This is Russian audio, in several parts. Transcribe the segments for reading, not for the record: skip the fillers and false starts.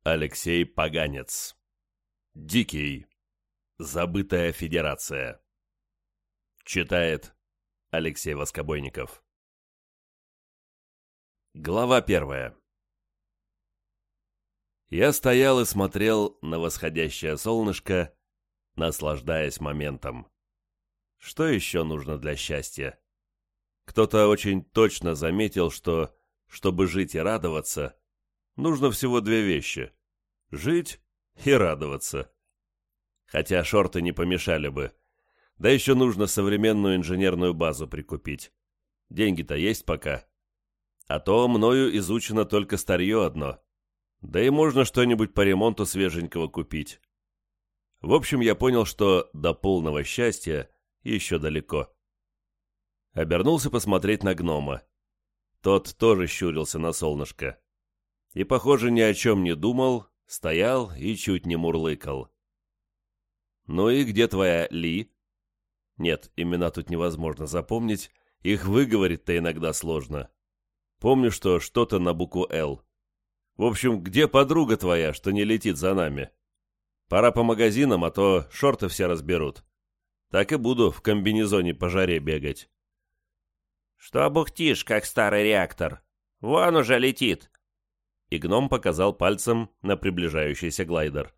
Алексей Поганец. Дикий. Забытая федерация. Читает Алексей Воскобойников. Глава 1. Я стоял и смотрел на восходящее солнышко, наслаждаясь моментом. Что еще нужно для счастья? Кто-то очень точно заметил, что, чтобы жить и радоваться, нужно всего две вещи — жить и радоваться. Хотя шорты не помешали бы. Да еще нужно современную инженерную базу прикупить. Деньги-то есть пока. А то мною изучено только старье одно. Да и можно что-нибудь по ремонту свеженького купить. В общем, я понял, что до полного счастья еще далеко. Обернулся посмотреть на гнома. Тот тоже щурился на солнышко. И, похоже, ни о чем не думал, стоял и чуть не мурлыкал. «Ну и где твоя Ли?» Нет, имена тут невозможно запомнить, их выговорить-то иногда сложно. Помню, что что-то на букву «Л». В общем, где подруга твоя, что не летит за нами? Пора по магазинам, а то шорты все разберут. Так и буду в комбинезоне по жаре бегать. «Что бухтишь, как старый реактор? Вон уже летит!» И гном показал пальцем на приближающийся глайдер.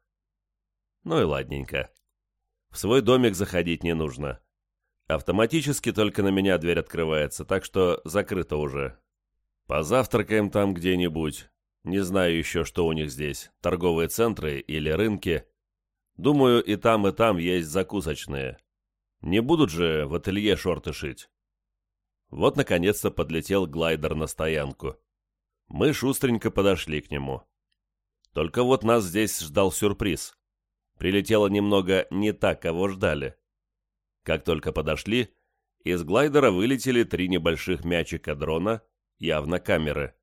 Ну и ладненько. В свой домик заходить не нужно. Автоматически только на меня дверь открывается, так что закрыто уже. Позавтракаем там где-нибудь. Не знаю еще, что у них здесь, торговые центры или рынки. Думаю, и там есть закусочные. Не будут же в ателье шорты шить. Вот, наконец-то, подлетел глайдер на стоянку. Мы шустренько подошли к нему. Только вот нас здесь ждал сюрприз. Прилетело немного не так, кого ждали. Как только подошли, из глайдера вылетели 3 небольших мячика дрона, явно камеры.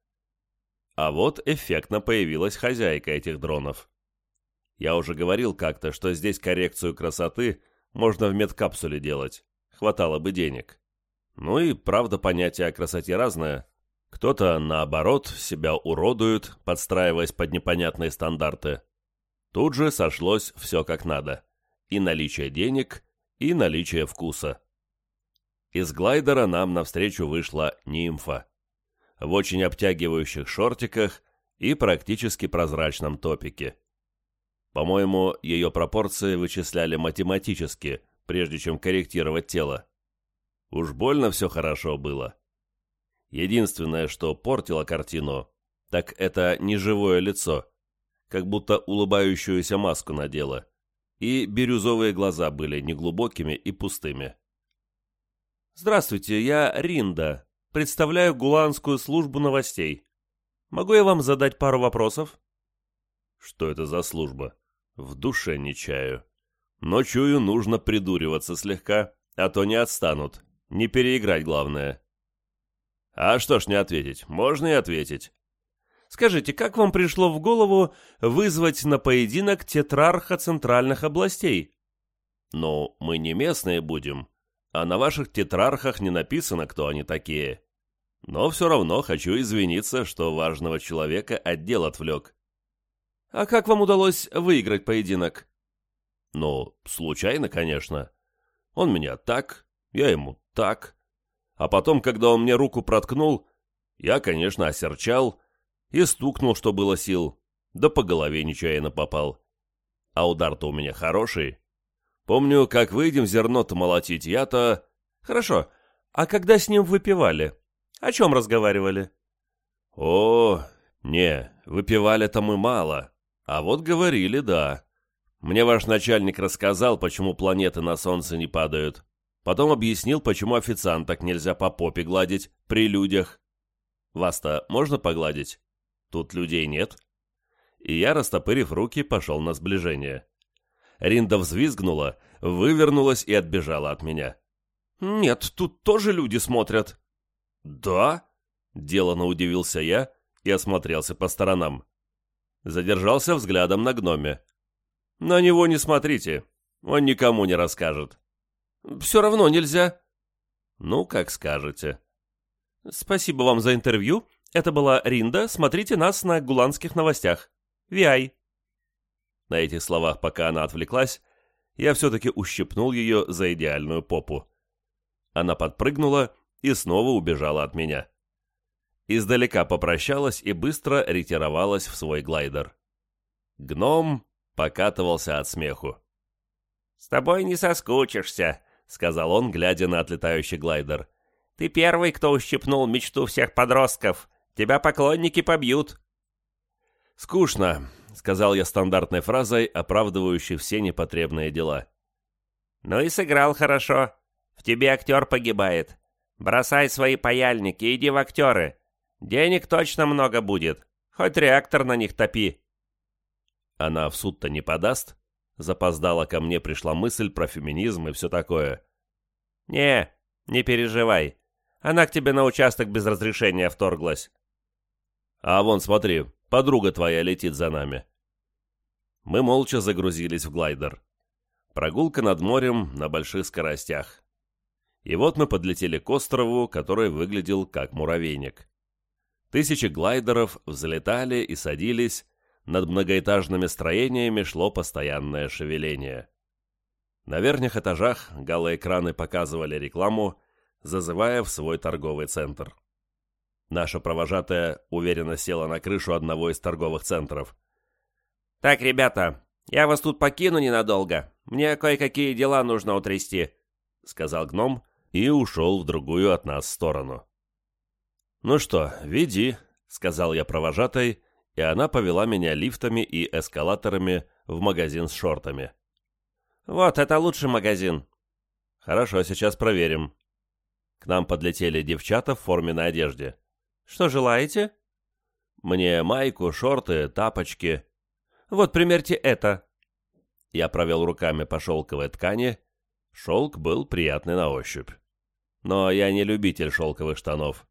А вот эффектно появилась хозяйка этих дронов. Я уже говорил как-то, что здесь коррекцию красоты можно в медкапсуле делать. Хватало бы денег. Ну и правда, понятие о красоте разное. Кто-то, наоборот, себя уродует, подстраиваясь под непонятные стандарты. Тут же сошлось все как надо. И наличие денег, и наличие вкуса. Из глайдера нам навстречу вышла нимфа. В очень обтягивающих шортиках и практически прозрачном топике. По-моему, ее пропорции вычисляли математически, прежде чем корректировать тело. Уж больно все хорошо было. Единственное, что портило картину, так это неживое лицо, как будто улыбающуюся маску надела, и бирюзовые глаза были неглубокими и пустыми. «Здравствуйте, я Ринда. Представляю Гуланскую службу новостей. Могу я вам задать пару вопросов?» Что это за служба? В душе не чаю. Но чую, нужно придуриваться слегка, а то не отстанут. Не переиграть главное. А что ж не ответить? Можно и ответить. Скажите, как вам пришло в голову вызвать на поединок тетрарха центральных областей? Ну, мы не местные будем, а на ваших тетрархах не написано, кто они такие. Но все равно хочу извиниться, что важного человека отдел отвлек. А как вам удалось выиграть поединок? Ну, случайно, конечно. Он меня так, я ему так. А потом, когда он мне руку проткнул, я, конечно, осерчал и стукнул, что было сил, да по голове нечаянно попал. А удар-то у меня хороший. Помню, как выйдем зерно-то молотить, я-то... Хорошо, а когда с ним выпивали? О чем разговаривали? О, не, выпивали-то мы мало, а вот говорили, да. Мне ваш начальник рассказал, почему планеты на Солнце не падают. Потом объяснил, почему официанток нельзя по попе гладить при людях. Вас-то можно погладить? Тут людей нет. И я, растопырив руки, пошел на сближение. Ринда взвизгнула, вывернулась и отбежала от меня. «Нет, тут тоже люди смотрят». «Да?» – делано удивился я и осмотрелся по сторонам. Задержался взглядом на гноме. «На него не смотрите, он никому не расскажет». «Все равно нельзя». «Ну, как скажете». «Спасибо вам за интервью. Это была Ринда. Смотрите нас на Гуланских новостях». Виай». На этих словах, пока она отвлеклась, я все-таки ущипнул ее за идеальную попу. Она подпрыгнула и снова убежала от меня. Издалека попрощалась и быстро ретировалась в свой глайдер. Гном покатывался от смеху. «С тобой не соскучишься», — сказал он, глядя на отлетающий глайдер. «Ты первый, кто ущипнул мечту всех подростков. Тебя поклонники побьют». «Скучно», — сказал я стандартной фразой, оправдывающей все непотребные дела. «Ну и сыграл хорошо. В тебе актер погибает. Бросай свои паяльники, иди в актеры. Денег точно много будет. Хоть реактор на них топи». «Она в суд-то не подаст?» Запоздала ко мне пришла мысль про феминизм и все такое. Не переживай. Она к тебе на участок без разрешения вторглась». «А вон, смотри, подруга твоя летит за нами». Мы молча загрузились в глайдер. Прогулка над морем на больших скоростях. И вот мы подлетели к острову, который выглядел как муравейник. Тысячи глайдеров взлетали и садились, над многоэтажными строениями шло постоянное шевеление. На верхних этажах галоэкраны показывали рекламу, зазывая в свой торговый центр. Наша провожатая уверенно села на крышу одного из торговых центров. «Так, ребята, я вас тут покину ненадолго. Мне кое-какие дела нужно утрясти», — сказал гном и ушел в другую от нас сторону. «Ну что, веди», — сказал я провожатой, и она повела меня лифтами и эскалаторами в магазин с шортами. «Вот, это лучший магазин». «Хорошо, сейчас проверим». К нам подлетели девчата в форменной одежде. «Что желаете?» «Мне майку, шорты, тапочки». «Вот, примерьте это». Я провел руками по шелковой ткани. Шелк был приятный на ощупь. Но я не любитель шелковых штанов.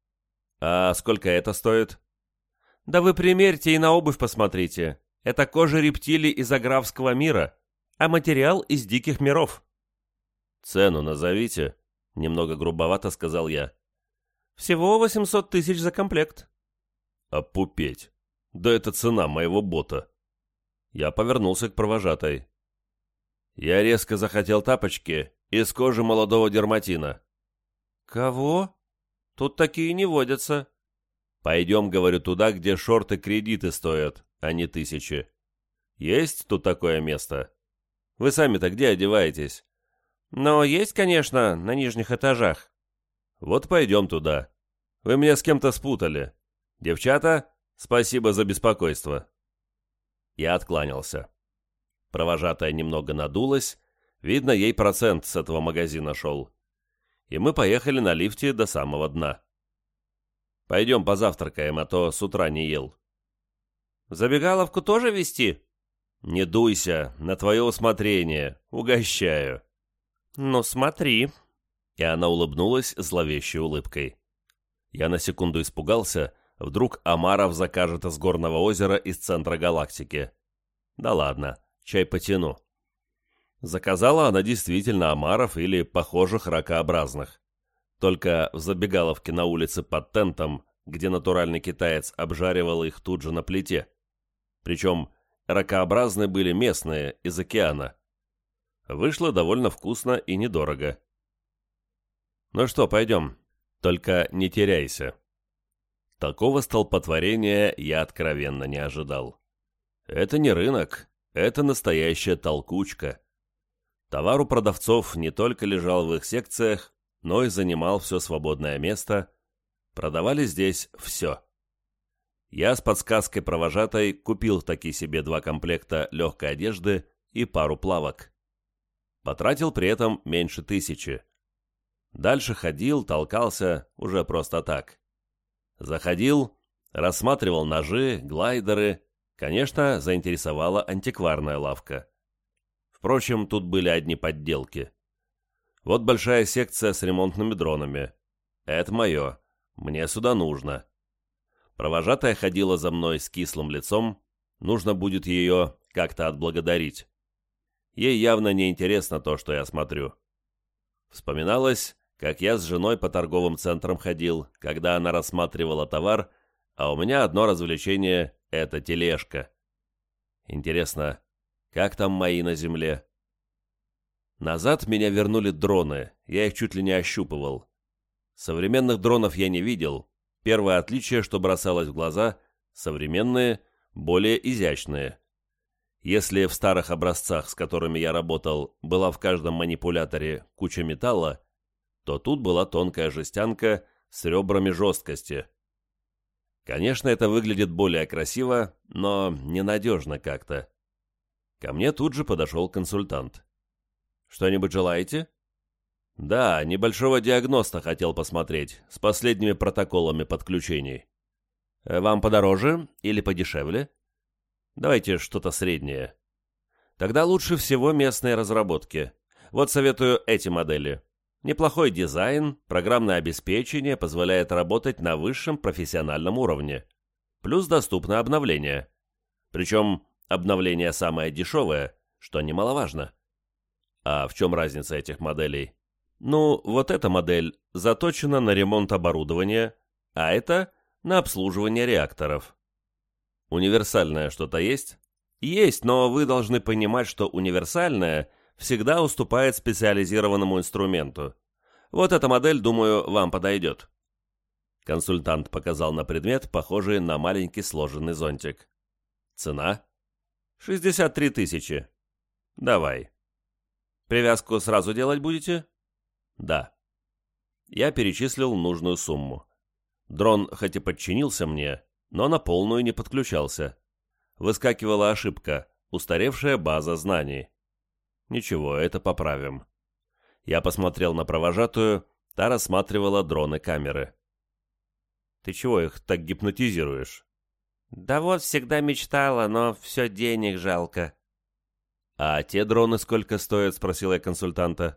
«А сколько это стоит?» «Да вы примерьте и на обувь посмотрите. Это кожа рептилий из аграфского мира, а материал из диких миров». «Цену назовите», — немного грубовато сказал я. «Всего 800 тысяч за комплект». «Опупеть! Да это цена моего бота». Я повернулся к провожатой. «Я резко захотел тапочки из кожи молодого дерматина». «Кого? Тут такие не водятся». «Пойдем, говорю, туда, где шорты-кредиты стоят, а не тысячи. Есть тут такое место? Вы сами-то где одеваетесь?» «Но есть, конечно, на нижних этажах». «Вот пойдем туда. Вы меня с кем-то спутали. Девчата, спасибо за беспокойство». Я откланялся. Провожатая немного надулась, видно, ей процент с этого магазина шел. И мы поехали на лифте до самого дна. «Пойдем позавтракаем, а то с утра не ел». «Забегаловку тоже вести?» «Не дуйся, на твое усмотрение, угощаю». «Ну, смотри». И она улыбнулась зловещей улыбкой. Я на секунду испугался, вдруг Омаров закажет из горного озера из центра галактики. Да ладно, чай потяну. Заказала она действительно омаров или похожих ракообразных. Только в забегаловке на улице под тентом, где натуральный китаец обжаривал их тут же на плите. Причем ракообразные были местные, из океана. Вышло довольно вкусно и недорого. «Ну что, пойдем, только не теряйся». Такого столпотворения я откровенно не ожидал. Это не рынок, это настоящая толкучка. Товар у продавцов не только лежал в их секциях, но и занимал все свободное место. Продавали здесь все. Я с подсказкой провожатой купил таки себе 2 комплекта легкой одежды и пару плавок. Потратил при этом меньше 1000. Дальше ходил, толкался, уже просто так. Заходил, рассматривал ножи, глайдеры. Конечно, заинтересовала антикварная лавка. Впрочем, тут были одни подделки. Вот большая секция с ремонтными дронами. Это мое. Мне сюда нужно. Провожатая ходила за мной с кислым лицом. Нужно будет ее как-то отблагодарить. Ей явно не интересно то, что я смотрю. Вспоминалось, как я с женой по торговым центрам ходил, когда она рассматривала товар, а у меня одно развлечение — это тележка. Интересно, как там мои на земле? Назад меня вернули дроны, я их чуть ли не ощупывал. Современных дронов я не видел. Первое отличие, что бросалось в глаза — современные, более изящные. Если в старых образцах, с которыми я работал, была в каждом манипуляторе куча металла, то тут была тонкая жестянка с ребрами жесткости. Конечно, это выглядит более красиво, но ненадежно как-то. Ко мне тут же подошел консультант. «Что-нибудь желаете?» «Да, небольшого диагноста хотел посмотреть, с последними протоколами подключений». «Вам подороже или подешевле?» «Давайте что-то среднее». «Тогда лучше всего местные разработки. Вот советую эти модели. Неплохой дизайн, программное обеспечение позволяет работать на высшем профессиональном уровне. Плюс доступно обновление. Причем обновление самое дешевое, что немаловажно». «А в чем разница этих моделей?» «Ну, вот эта модель заточена на ремонт оборудования, а это на обслуживание реакторов». «Универсальное что-то есть?» «Есть, но вы должны понимать, что универсальное всегда уступает специализированному инструменту. Вот эта модель, думаю, вам подойдет». Консультант показал на предмет, похожий на маленький сложенный зонтик. «Цена?» 63 тысячи. «Давай». «Привязку сразу делать будете?» «Да». Я перечислил нужную сумму. Дрон хоть и подчинился мне, но на полную не подключался. Выскакивала ошибка, устаревшая база знаний. Ничего, это поправим. Я посмотрел на провожатую, та рассматривала дроны-камеры. «Ты чего их так гипнотизируешь?» «Да вот всегда мечтала, но все денег жалко». «А те дроны сколько стоят?» — спросил я консультанта.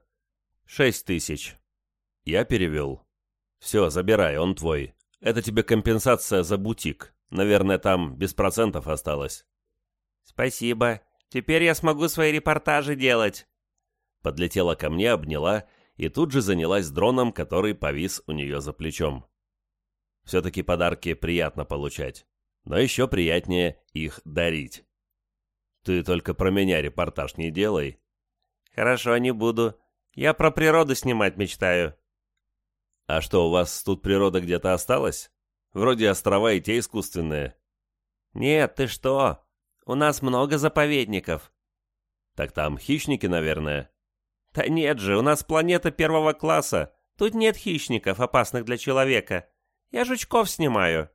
6 тысяч. Я перевел. «Все, забирай, он твой. Это тебе компенсация за бутик. Наверное, там без процентов осталось». «Спасибо. Теперь я смогу свои репортажи делать». Подлетела ко мне, обняла и тут же занялась дроном, который повис у нее за плечом. Все-таки подарки приятно получать, но еще приятнее их дарить. «Ты только про меня репортаж не делай». «Хорошо, не буду. Я про природу снимать мечтаю». «А что, у вас тут природа где-то осталась? Вроде острова и те искусственные». «Нет, ты что? У нас много заповедников». «Так там хищники, наверное». «Да нет же, у нас планета первого класса. Тут нет хищников, опасных для человека. Я жучков снимаю».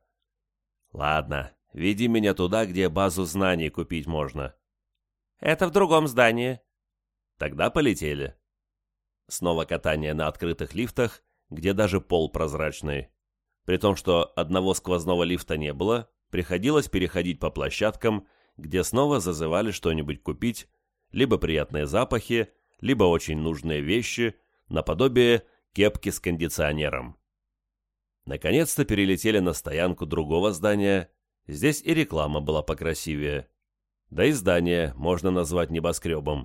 «Ладно, веди меня туда, где базу знаний купить можно». «Это в другом здании». «Тогда полетели». Снова катание на открытых лифтах, где даже пол прозрачный. При том, что одного сквозного лифта не было, приходилось переходить по площадкам, где снова зазывали что-нибудь купить, либо приятные запахи, либо очень нужные вещи, наподобие кепки с кондиционером. Наконец-то перелетели на стоянку другого здания, здесь и реклама была покрасивее. Да и здание можно назвать небоскребом.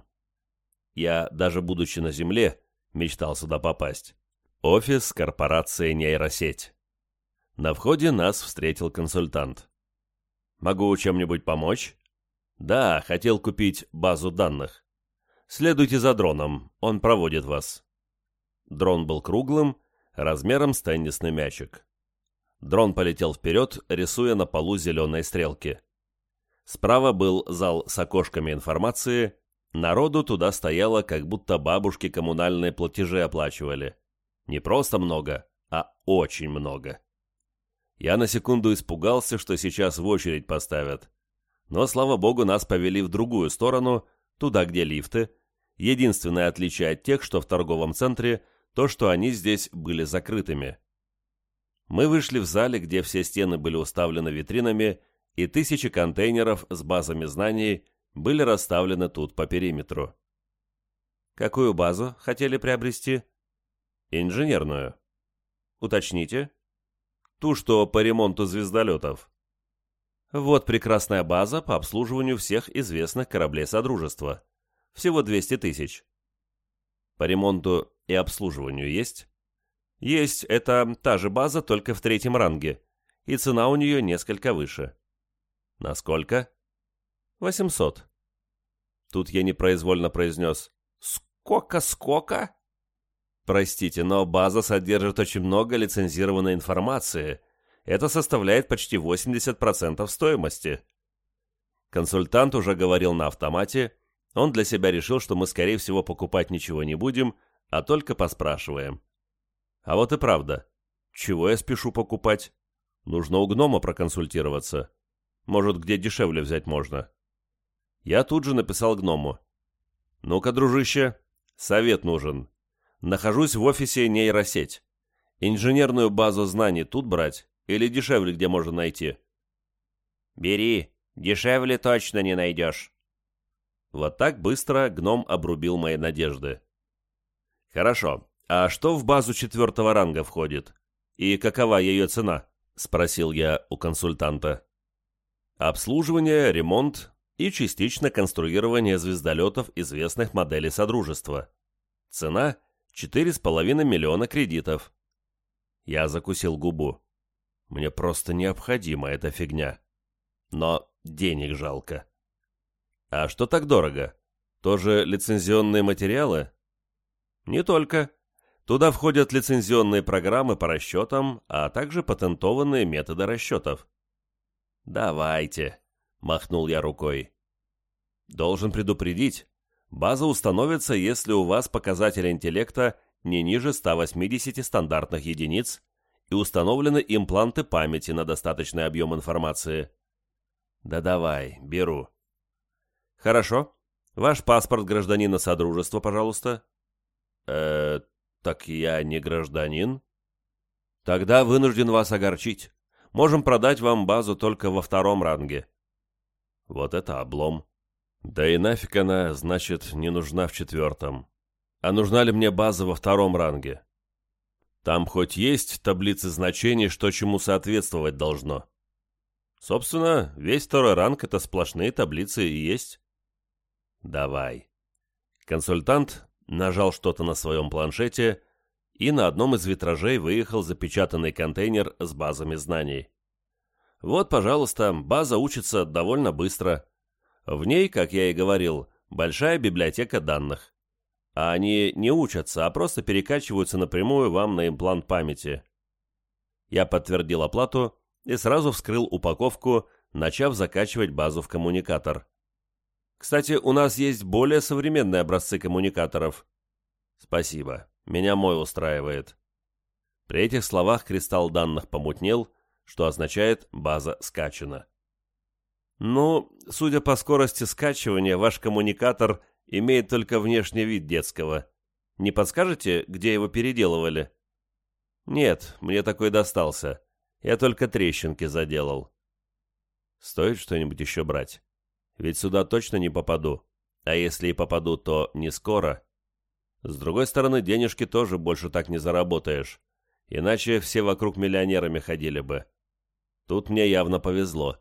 Я, даже будучи на земле, мечтал сюда попасть. Офис корпорации «Нейросеть». На входе нас встретил консультант. «Могу чем-нибудь помочь?» «Да, хотел купить базу данных. Следуйте за дроном, он проводит вас». Дрон был круглым, размером с теннисный мячик. Дрон полетел вперед, рисуя на полу зеленые стрелки. Справа был зал с окошками информации. Народу туда стояло, как будто бабушки коммунальные платежи оплачивали. Не просто много, а очень много. Я на секунду испугался, что сейчас в очередь поставят. Но, слава богу, нас повели в другую сторону, туда, где лифты. Единственное отличие от тех, что в торговом центре, то, что они здесь были закрытыми. Мы вышли в зале, где все стены были уставлены витринами, и тысячи контейнеров с базами знаний были расставлены тут по периметру. «Какую базу хотели приобрести?» «Инженерную». «Уточните». «Ту, что по ремонту звездолетов». «Вот прекрасная база по обслуживанию всех известных кораблей Содружества. Всего 200 тысяч». «По ремонту и обслуживанию есть?» «Есть, это та же база, только в 3-м ранге, и цена у нее несколько выше». «Насколько?» 800. Тут я непроизвольно произнес: «Сколько?» Простите, но база содержит очень много лицензированной информации. Это составляет почти 80% стоимости. Консультант уже говорил на автомате. Он для себя решил, что мы, скорее всего, покупать ничего не будем, а только поспрашиваем. А вот и правда. Чего я спешу покупать? Нужно у гнома проконсультироваться. Может, где дешевле взять можно. Я тут же написал гному: «Ну-ка, дружище, совет нужен. Нахожусь в офисе нейросеть. Инженерную базу знаний тут брать или дешевле где можно найти?» «Бери, дешевле точно не найдешь». Вот так быстро гном обрубил мои надежды. «Хорошо, а что в базу 4-го ранга входит? И какова ее цена?» — спросил я у консультанта. «Обслуживание, ремонт и частично конструирование звездолетов известных моделей Содружества. Цена — 4,5 миллиона кредитов». Я закусил губу. Мне просто необходима эта фигня. Но денег жалко. А что так дорого? Тоже лицензионные материалы? Не только. Туда входят лицензионные программы по расчетам, а также патентованные методы расчетов. «Давайте», — махнул я рукой. «Должен предупредить, база установится, если у вас показатель интеллекта не ниже 180 стандартных единиц и установлены импланты памяти на достаточный объем информации». «Да давай, беру». «Хорошо. Ваш паспорт гражданина Содружества, пожалуйста». Так я не гражданин?» «Тогда вынужден вас огорчить. Можем продать вам базу только во 2-м ранге». Вот это облом. Да и нафиг она, значит, не нужна в 4-м. А нужна ли мне база во 2-м ранге? Там хоть есть таблицы значений, что чему соответствовать должно. Собственно, весь 2-й ранг — это сплошные таблицы и есть. Давай. Консультант нажал что-то на своем планшете, и на одном из витражей выехал запечатанный контейнер с базами знаний. Вот, пожалуйста, база учится довольно быстро. В ней, как я и говорил, большая библиотека данных. А они не учатся, а просто перекачиваются напрямую вам на имплант памяти. Я подтвердил оплату и сразу вскрыл упаковку, начав закачивать базу в коммуникатор. Кстати, у нас есть более современные образцы коммуникаторов. Спасибо, меня мой устраивает. При этих словах кристалл данных помутнел, что означает «база скачана». Ну, судя по скорости скачивания, ваш коммуникатор имеет только внешний вид детского. Не подскажете, где его переделывали? Нет, мне такой достался. Я только трещинки заделал. Стоит что-нибудь еще брать? Ведь сюда точно не попаду. А если и попаду, то не скоро. С другой стороны, денежки тоже больше так не заработаешь. Иначе все вокруг миллионерами ходили бы. Тут мне явно повезло.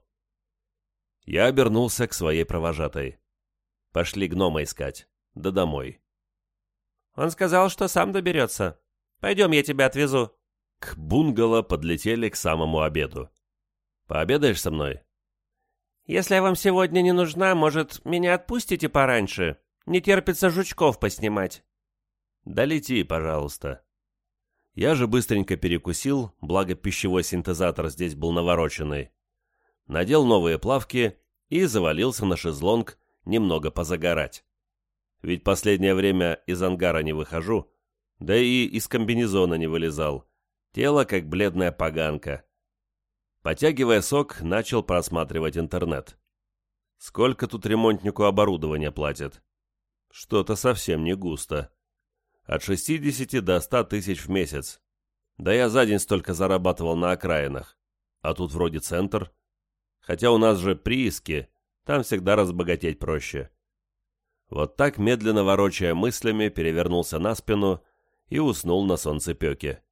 Я обернулся к своей провожатой. Пошли гнома искать. Да домой. Он сказал, что сам доберется. Пойдем, я тебя отвезу. К бунгало подлетели к самому обеду. Пообедаешь со мной? Если я вам сегодня не нужна, может, меня отпустите пораньше? Не терпится жучков поснимать. Да лети, пожалуйста. Я же быстренько перекусил, благо пищевой синтезатор здесь был навороченный. Надел новые плавки и завалился на шезлонг немного позагорать. Ведь последнее время из ангара не выхожу, да и из комбинезона не вылезал. Тело как бледная поганка. Потягивая сок, начал просматривать интернет. Сколько тут ремонтнику оборудования платят? Что-то совсем не густо. От 60 до 100 тысяч в месяц. Да я за день столько зарабатывал на окраинах. А тут вроде центр. Хотя у нас же прииски, там всегда разбогатеть проще. Вот так, медленно ворочая мыслями, перевернулся на спину и уснул на солнцепеке.